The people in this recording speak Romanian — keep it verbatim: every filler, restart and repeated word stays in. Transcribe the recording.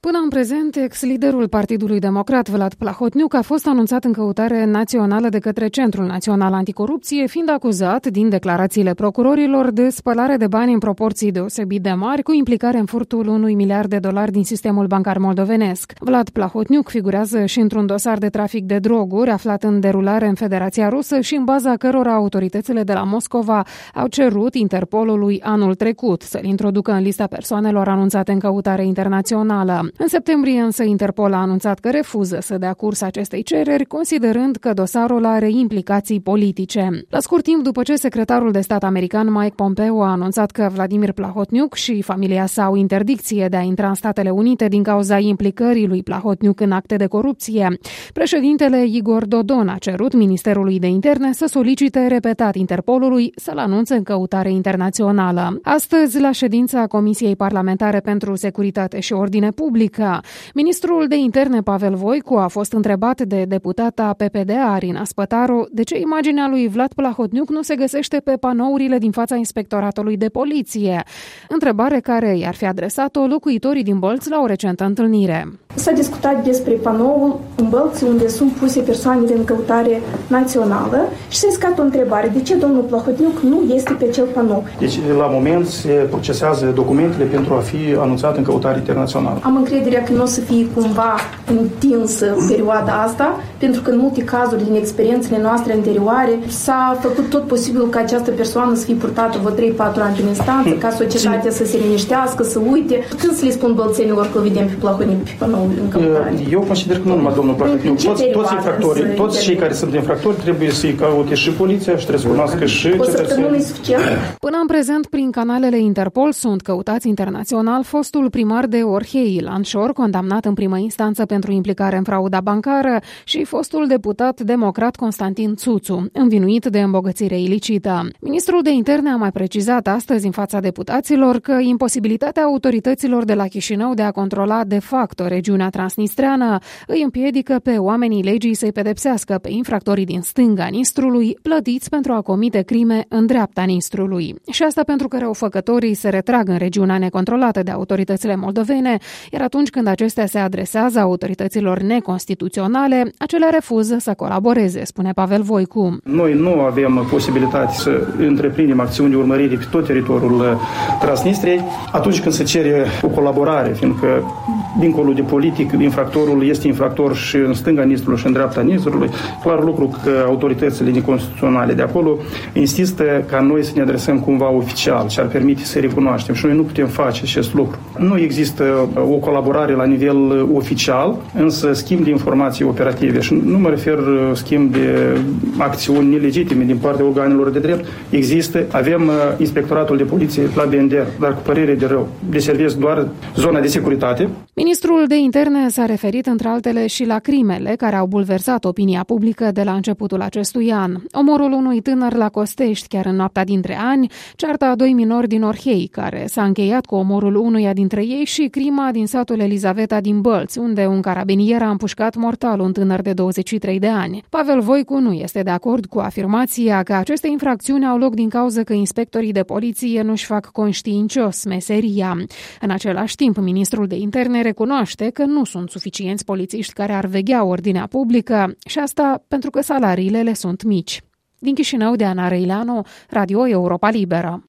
Până în prezent, ex-liderul Partidului Democrat, Vlad Plahotniuc, a fost anunțat în căutare națională de către Centrul Național Anticorupție, fiind acuzat, din declarațiile procurorilor, de spălare de bani în proporții deosebit de mari, cu implicare în furtul unui miliard de dolari din sistemul bancar moldovenesc. Vlad Plahotniuc figurează și într-un dosar de trafic de droguri, aflat în derulare în Federația Rusă și în baza cărora autoritățile de la Moscova au cerut Interpolului anul trecut să-l introducă în lista persoanelor anunțate în căutare internațională. În septembrie însă Interpol a anunțat că refuză să dea curs acestei cereri, considerând că dosarul are implicații politice. La scurt timp după ce secretarul de stat american Mike Pompeo a anunțat că Vladimir Plahotniuc și familia sa au interdicție de a intra în Statele Unite din cauza implicării lui Plahotniuc în acte de corupție, președintele Igor Dodon a cerut Ministerului de Interne să solicite repetat Interpolului să-l anunțe în căutare internațională. Astăzi, la ședința Comisiei Parlamentare pentru Securitate și Ordine Publică, ministrul de Interne Pavel Voicu a fost întrebat de deputata P P D Arina Spătaru de ce imaginea lui Vlad Plahotniuc nu se găsește pe panourile din fața Inspectoratului de Poliție, întrebare care i-ar fi adresat-o locuitorii din Bălți la o recentă întâlnire. S-a discutat despre panoul în Bălți unde sunt puse persoanele în căutare națională și s-a iscat o întrebare, de ce domnul Plahotniuc nu este pe acel panou? Deci la moment se procesează documentele pentru a fi anunțat în căutare internațională. Am încrederea că nu o să fie cumva întinsă perioada asta, pentru că în multe cazuri din experiențele noastre anterioare s-a făcut tot posibilul ca această persoană să fie purtată vreo trei patru ani în instanță, ca societatea să se liniștească, să uite. Când să le spun bălțenilor că îl vedem pe Plahotniuc pe panou în căutare? Eu consider că nu numai domnul Plahotniuc, toți, toți infractorii, toți cei care sunt infractori trebuie să-i caute și poliția și trebuie să cunoască și cetățenii. Până în prezent, prin canalele Interpol sunt căutați internațional fostul primar de Orhei, Ilan Șor, condamnat în primă instanță pentru implicare în frauda bancară, și fostul deputat democrat Constantin Țuțu, învinuit de îmbogățire ilicită. Ministrul de Interne a mai precizat astăzi în fața deputaților că imposibilitatea autorităților de la Chișinău de a controla de facto regiunea transnistreană îi împiedică pe oamenii legii să-i pedepsească pe infractorii din stânga Nistrului, plătiți pentru a comite crime în dreapta Nistrului. Și asta pentru că răufăcătorii se retrag în regiunea necontrolată de autoritățile moldovene, iar atunci când acestea se adresează autorităților neconstituționale, acelea refuză să colaboreze, spune Pavel Voicu. Noi nu avem posibilitate să întreprindem acțiuni de urmărire pe tot teritoriul Transnistriei atunci când se cere o colaborare, fiindcă dincolo de politic, infractorul este infractor și în stânga Nistrului și în dreapta Nistrului. Clar lucru că autoritățile neconstituționale de acolo insistă ca noi să ne adresăm cumva oficial și ar permite să recunoaștem și noi nu putem face acest lucru. Nu există o colaborare la nivel oficial, însă schimb de informații operative și nu mă refer schimb de acțiuni nelegitime din partea organelor de drept. Există, avem Inspectoratul de Poliție la Bender, dar cu părere de rău. Deservesc doar zona de securitate. Ministrul de Interne s-a referit între altele și la crimele care au bulversat opinia publică de la începutul acestui an. Omorul unui tânăr la Costești chiar în noaptea dintre ani, cearta a doi minori din Orhei, care s-a încheiat cu omorul unuia dintre ei, și crima din satul Elizaveta din Bălți, unde un carabinier a împușcat mortal un tânăr de douăzeci și trei de ani. Pavel Voicu nu este de acord cu afirmația că aceste infracțiuni au loc din cauza că inspectorii de poliție nu-și fac conștiincios meseria. În același timp, ministrul de Interne recunoaște că nu sunt suficienți polițiști care ar veghea ordinea publică, și asta pentru că salariile le sunt mici. Din Chișinău, Diana Răileanu, Radio Europa Liberă.